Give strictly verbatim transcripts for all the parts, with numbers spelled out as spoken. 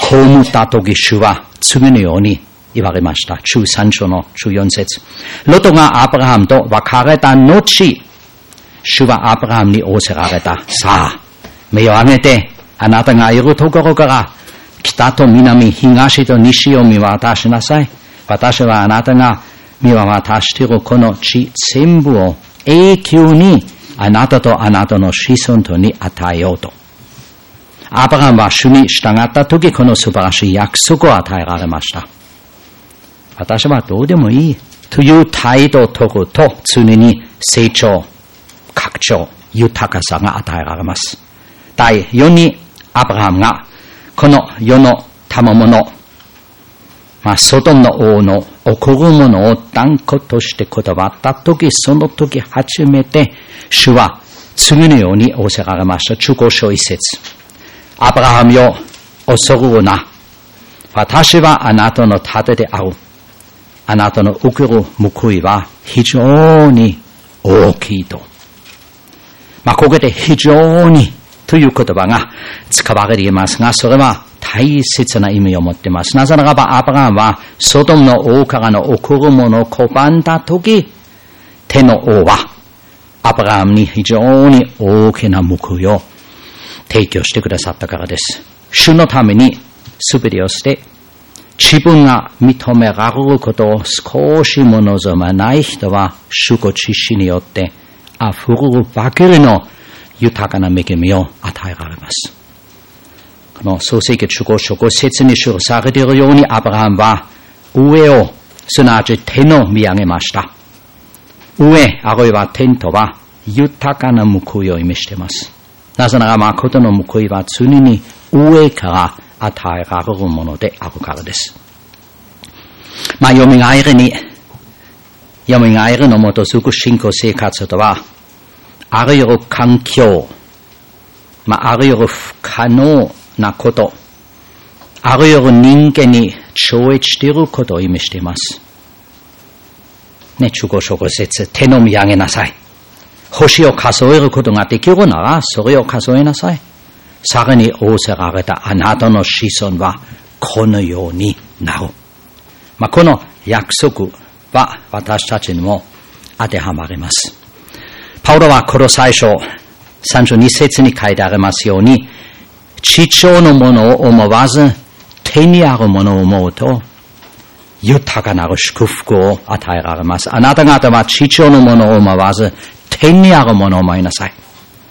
葬った時主は次のように言われました。じゅうさん章のじゅうよん節。ロトがアブラハムと別れた後、主はアブラハムに仰せられた。さあ、目を上げて、あなたがいるところから、北と南、東と西を見渡しなさい。私はあなたが見渡しているこの地全部を永久にあなたとあなたの子孫とに与えようと。アブラハムは主に従ったとき、この素晴らしい約束を与えられました。私はどうでもいいという態度を取ると、常に成長、拡張、豊かさが与えられます。だいよんに、アブラハムがこの世の賜物、まあ、ソドムの王の起こるものを断固として断ったとき、その時初めて主は次のように仰せられました。じゅうご章いち節。アブラハムよ、恐るるな。私はあなたの盾である。あなたの受ける報いは非常に大きいと。まあ、ここで非常にという言葉が使われていますが、それは大切な意味を持っています。なぜならば、アブラハムはソドムの王からの起こるものを拒んだとき、天の王はアブラハムに非常に大きな報いを提供してくださったからです。主のために全てをして、自分が認められることを少しも望まない人は、主ご自身によって溢れるばかりの豊かな恵みを与えられます。この創世記じゅうご章ご節に記されているように、アブラハムは上を、すなわち天を見上げました。上、あるいは天とは豊かな報いを意味しています。なぜならば、誠の報いは常に上から与えられるものであるからです。まあ、よみがえりに、よみがえりの基づく信仰生活とは、あらゆる環境、まあ、あらゆる不可能なこと、あらゆる人間に超越していることを意味しています。ね、じゅうご章ご節、天を見上げなさい。星を数えることができるなら、それを数えなさい。さらに仰せられたあなたの子孫はこのようになる。まあ、この約束は私たちにも当てはまります。パウロはコロサイ書さんじゅうに節に書いてありますように、地上のものを思わず天にあるものを思うと豊かなる祝福を与えられます。あなた方は地上のものを思わず天にあるものを思いなさい。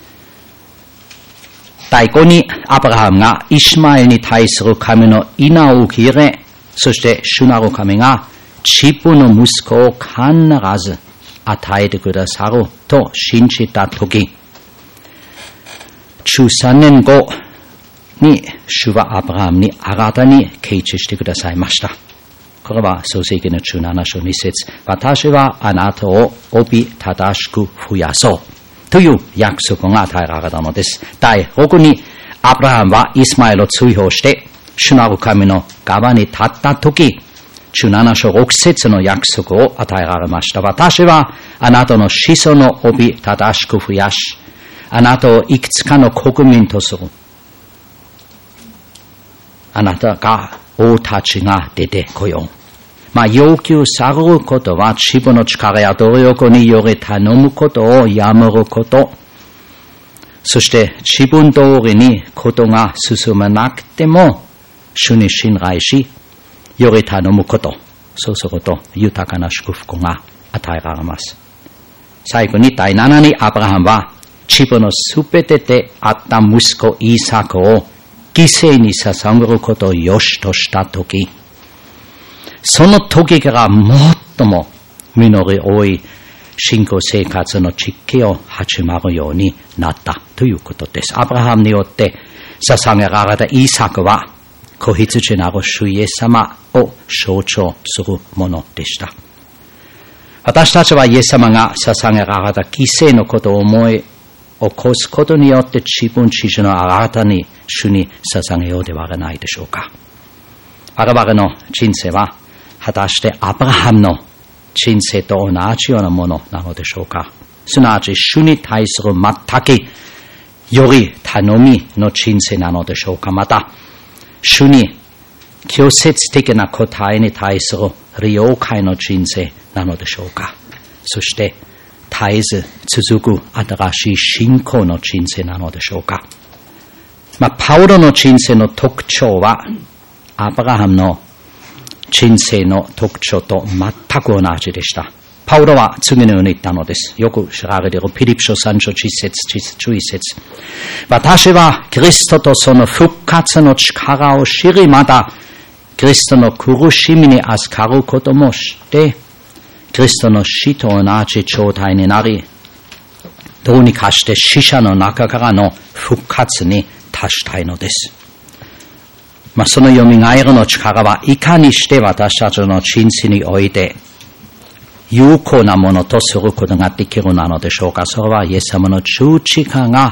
だいごに、アブラハムがイシマエルに対する神の意を受け入れ、そして主なる神が自分の息子を必ず与えてくださると信じたとき、じゅうさんねんごに主はアブラハムに新たに啓示してくださいました。これは創世記のじゅうなな章に節。私はあなたをおびただしく増やそうという約束が与えられたのです。だいろくに、アブラハムはイスマエルを追放して主なる神の側に立ったとき、じゅうなな章ろく節の約束を与えられました。私はあなたの子孫をおびただしく増やし、あなたをいくつかの国民とする。あなたが王たちが出てこよう。まあ、要求されることは自分の力や努力により頼むことをやめること。そして自分通りにことが進まなくても主に信頼し、より頼むこと。そうすると豊かな祝福が与えられます。最後にだいななに、アブラハムは自分のすべてであった息子イサクを犠牲に捧げることを良しとしたとき、その時から最も実り多い信仰生活の時期を始まるようになったということです。アブラハムによって捧げられたイサクは子羊なる主イエス様を象徴するものでした。私たちはイエス様が捧げられた犠牲のことを思い起こすことによって自分自身の新たに主に捧げようではないでしょうか。我々の人生は果たしてアブラハムの人生と同じようなものなのでしょうか。すなわち主に対する全くより頼みの人生なのでしょうか。また主に拒絶的な答えに対する了解の人生なのでしょうか。そして絶えず続く新しい信仰の人生なのでしょうか。まあ、パウロの人生の特徴はアブラハムの人生の特徴と全く同じでした。パウロは次のように言ったのです。よく知られているピリピ書さん章じゅっ節、じゅういち節。私はキリストとその復活の力を知り、またキリストの苦しみに預かることも知って、キリストの死と同じ状態になり、どうにかして死者の中からの復活に達したいのです。まあ、その蘇りの力はいかにして私たちの人生において有効なものとすることができるなのでしょうか。それはイエス様の十字架が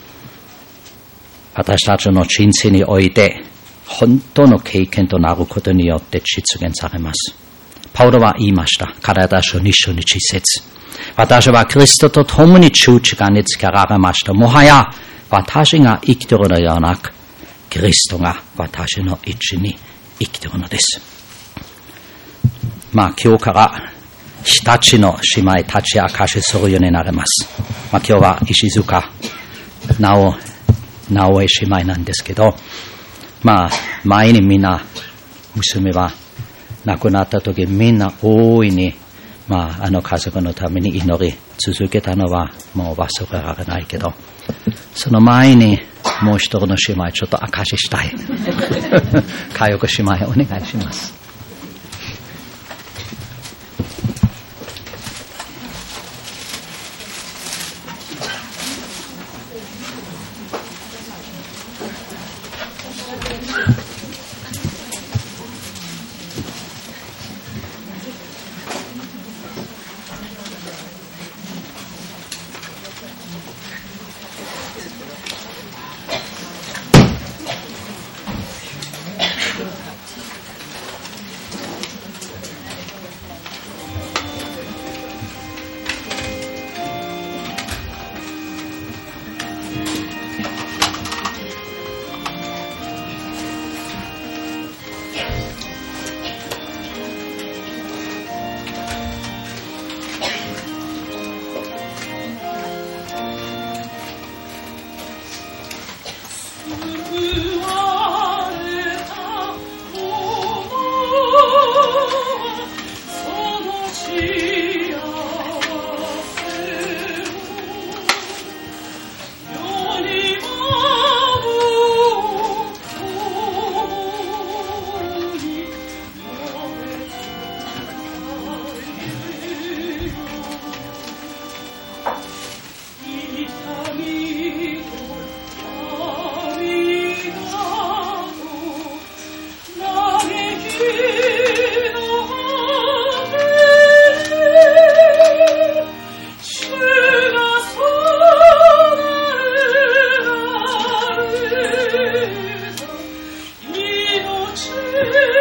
私たちの人生において本当の経験となることによって実現されます。パウロは言いました。ガラテヤ書に章にじゅっ節。私はキリストと共に十字架につけられました。もはや私が生きているのではなく、キリストが私の位置に生きているのです。まあ今日から日立の姉妹たち明かしするようになります。まあ今日は石塚直直江姉妹なんですけど、まあ前にみんな娘は亡くなった時みんな大いにまああの家族のために祈り続けたのはもう忘れられないけど、その前にもう一人の姉妹ちょっと証ししたい。佳代子姉妹お願いします。 Thank you.